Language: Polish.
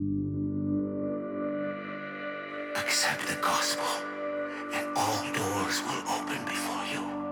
Accept the gospel, and all doors will open before you.